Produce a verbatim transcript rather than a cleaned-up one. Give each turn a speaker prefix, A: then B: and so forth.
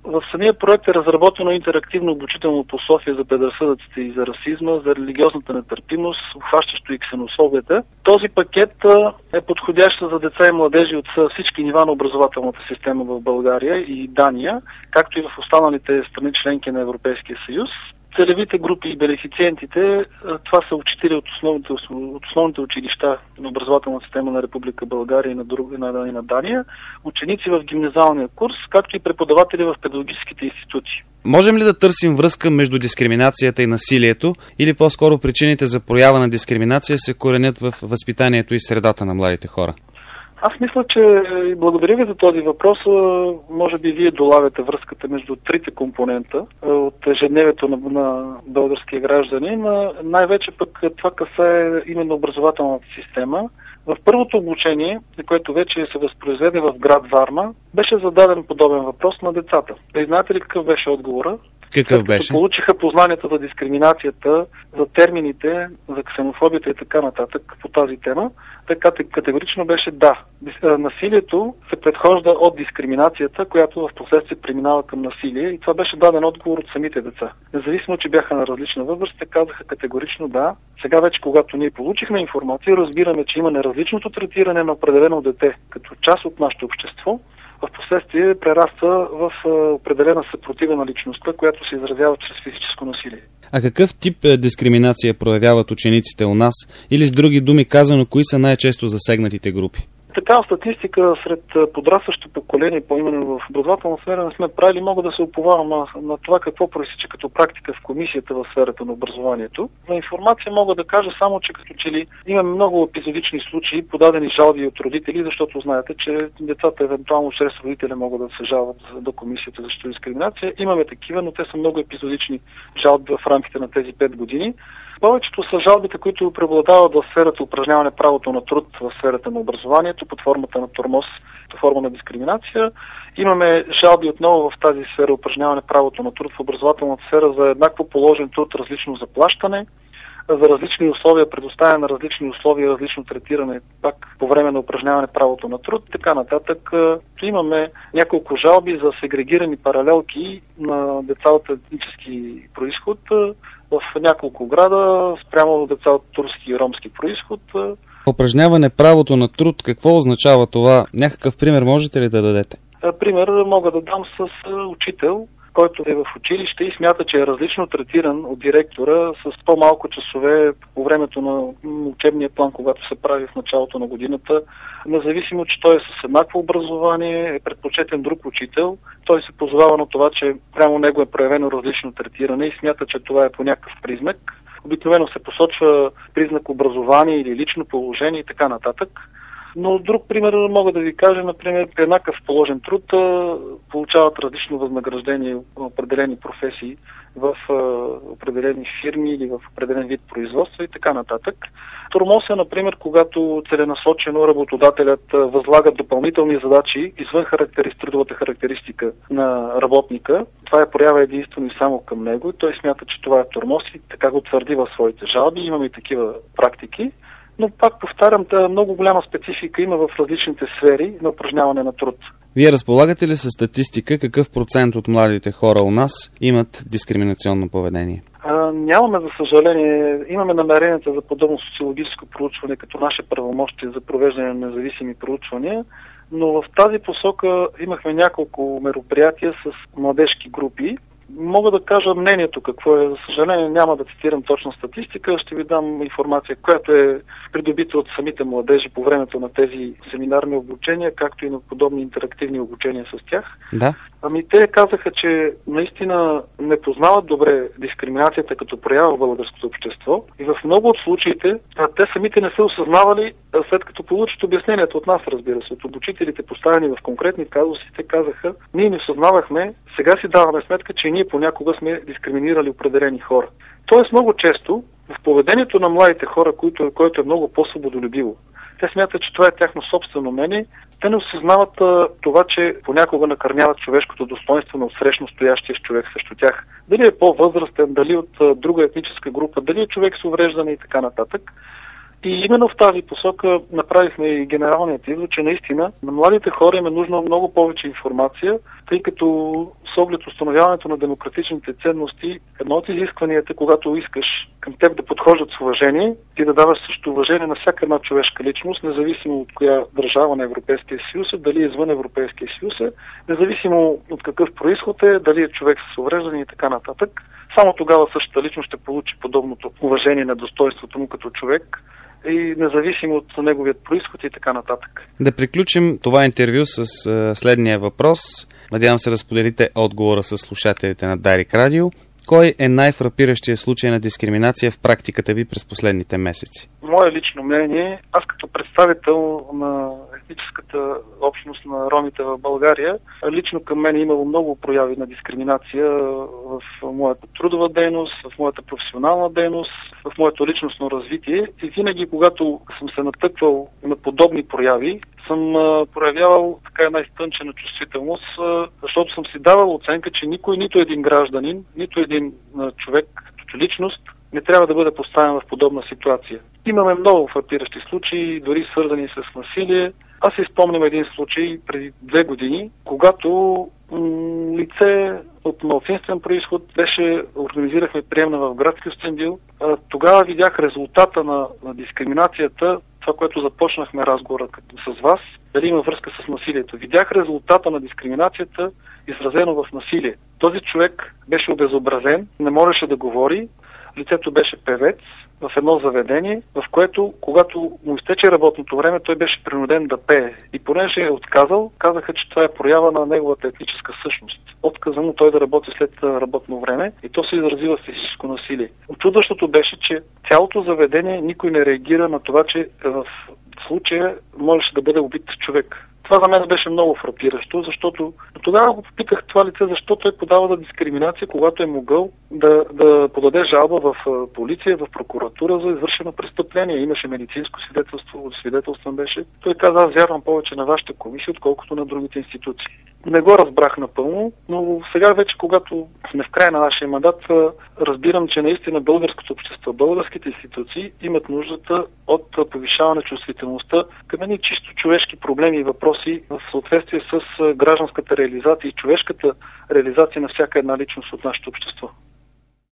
A: В самия проект е разработено интерактивно обучително пособие за предразсъдъците и за расизма, за религиозната нетърпимост, обхващащо и ксенофобията. Този пакет е подходящ за деца и младежи от всички нива на образователната система в България и Дания, както и в останалите страни членки на Европейския съюз. Целевите групи и бенефициентите, това са учители от основните, от основните училища на образователната система на Република България и на, друг, на, и на Дания, ученици в гимназиалния курс, както и преподаватели в педагогическите институти.
B: Можем ли да търсим връзка между дискриминацията и насилието, или по-скоро причините за проява на дискриминация се коренят в възпитанието и средата на младите хора?
A: Аз мисля, че благодаря ви за този въпрос. Може би вие долавяте връзката между трите компонента от ежедневието на, на българския гражданин. Най-вече пък това касае именно образователната система. В първото обучение, което вече се възпроизведе в град Варна, беше зададен подобен въпрос на децата. Да и знаете ли какъв беше отговора?
B: Какъв беше?
A: Получиха познанията за дискриминацията, за термините, за ксенофобията и така нататък по тази тема. Така категорично беше да. Насилието се предхожда от дискриминацията, която в последствие преминава към насилие, и това беше даден отговор от самите деца. Независимо, че бяха на различна възраст, те казаха категорично да. Сега вече, когато ние получихме информация, разбираме, че има неразличното третиране на определено дете като част от нашето общество, в последствие прераства в определена съпротива на личността, която се изразява чрез физическо насилие.
B: А какъв тип дискриминация проявяват учениците у нас? Или с други думи казано, кои са най-често засегнатите групи?
A: Такава статистика сред подрастващо поколение, по-именно в образователна сфера, не сме правили. Мога да се уповавам на, на това какво проистича като практика в комисията в сферата на образованието. На информация мога да кажа само, че като че ли имаме много епизодични случаи, подадени жалби от родители, защото знаете, че децата евентуално чрез родителя могат да се жалват до комисията за защита от дискриминация. Имаме такива, но те са много епизодични жалби в рамките на тези пет години. Повечето са жалбите, които преобладават в сферата упражняване правото на труд в сферата на образованието под формата на тормоз, под форма на дискриминация. Имаме жалби отново в тази сфера упражняване правото на труд в образователната сфера за еднакво положен труд, различно заплащане, за различни условия, предоставяне на различни условия, различно третиране пак по време на упражняване правото на труд, така нататък. Имаме няколко жалби за сегрегирани паралелки на деца от етнически происход в няколко града спрямо деца от турски и ромски происход.
B: Упражняване правото на труд, какво означава това? Някакъв пример можете ли да дадете?
A: Пример мога да дам с учител, който е в училище и смята, че е различно третиран от директора с по-малко часове по времето на учебния план, когато се прави в началото на годината. Независимо, че той е с еднакво образование, е предпочетен друг учител, той се позовава на това, че прямо него е проявено различно третиране и смята, че това е по някакъв признак. Обикновено се посочва признак образование или лично положение и така нататък. Но друг пример мога да ви кажа, например, при еднакъв положен труд получават различно възнаграждение в определени професии в определени фирми или в определен вид производство и така нататък. Тормоз е, например, когато целенасочено работодателят възлага допълнителни задачи извън трудовата характеристика на работника. Това е проява единствено и само към него и той смята, че това е тормоз и така го твърди в своите жалби. Имаме и такива практики. Но пак повтарям, да, много голяма специфика има в различните сфери на упражняване на труд.
B: Вие разполагате ли със статистика какъв процент от младите хора у нас имат дискриминационно поведение?
A: А, нямаме, за съжаление. Имаме намеренията за подобно социологическо проучване като наше правомощие за провеждане на независими проучвания, но в тази посока имахме няколко мероприятия с младежки групи. Мога да кажа мнението какво е. За съжаление няма да цитирам точна статистика, ще ви дам информация, която е придобита от самите младежи по времето на тези семинарни обучения, както и на подобни интерактивни обучения с тях.
B: Да.
A: Ами те казаха, че наистина не познават добре дискриминацията като проява в българското общество и в много от случаите те самите не са осъзнавали, след като получат обяснението от нас, разбира се, от обучителите, поставени в конкретни казуси, те казаха, ние не осъзнавахме, сега си даваме сметка, че ние понякога сме дискриминирали определени хора. Тоест много често в поведението на младите хора, което, което е много по-свободолюбиво, те смятат, че това е тяхно собствено мнение. Те не осъзнават а, това, че понякога накърняват човешкото достоинство на отсрещно стоящия човек срещу тях. Дали е по-възрастен, дали от а, друга етническа група, дали е човек с увреждане и така нататък. И именно в тази посока направихме и генералният извод, че наистина на младите хора им е нужно много повече информация, тъй като с оглед установяването на демократичните ценности, едно от изискванията, когато искаш към теб да подхождат с уважение, ти да даваш също уважение на всяка една човешка личност, независимо от коя държава на Европейския съюз е, дали е извън Европейския съюз е, независимо от какъв происход е, дали е човек с увреждане и така нататък. Само тогава същата личност ще получи подобното уважение на достоинството му като човек и независимо от неговият происход и така нататък.
B: Да приключим това интервю с uh, следния въпрос. Надявам се да споделите отговора с слушателите на Дарик Радио. Кой е най-фрапиращият случай на дискриминация в практиката ви през последните месеци?
A: Мое лично мнение, аз като представител на етническата общност на ромите в България, лично към мен е имало много прояви на дискриминация в моята трудова дейност, в моята професионална дейност, в моето личностно развитие. И винаги, когато съм се натъквал на подобни прояви, съм проявявал така една изтънчена чувствителност, защото съм си давал оценка, че никой, нито един гражданин, нито един човек като личност не трябва да бъде поставен в подобна ситуация. Имаме много фрапиращи случаи, дори свързани с насилие. Аз си спомням един случай преди две години, когато м- лице от малцинствен происход беше, организирахме приемна в град Кюстендил. Тогава видях резултата на, на дискриминацията, това, което започнахме разговора с вас, дали има връзка с насилието. Видях резултата на дискриминацията, изразено в насилие. Този човек беше обезобразен, не можеше да говори, лицето беше певец в едно заведение, в което, когато му изтече работното време, той беше принуден да пее. И понеже е отказал, казаха, че това е проява на неговата етническа същност. Отказа му той да работи след работно време и то се изрази в физическо насилие. Очудващото беше, че цялото заведение никой не реагира на това, че в случая можеше да бъде убит човек. Това за мен беше много фрапиращо, защото тогава го попитах това лице, защо той подава за дискриминация, когато е могъл да, да подаде жалба в полиция, в прокуратура за извършено престъпление. Имаше медицинско свидетелство, свидетелством беше. Той каза, аз вярвам повече на вашата комисия, отколкото на другите институции. Не го разбрах напълно, но сега вече, когато сме в края на нашия мандат, разбирам, че наистина българското общество, българските институции имат нуждата от повишаване чувствителността към едни чисто човешки проблеми и въпроси в съответствие с гражданската реализация и човешката реализация на всяка една личност от нашето общество.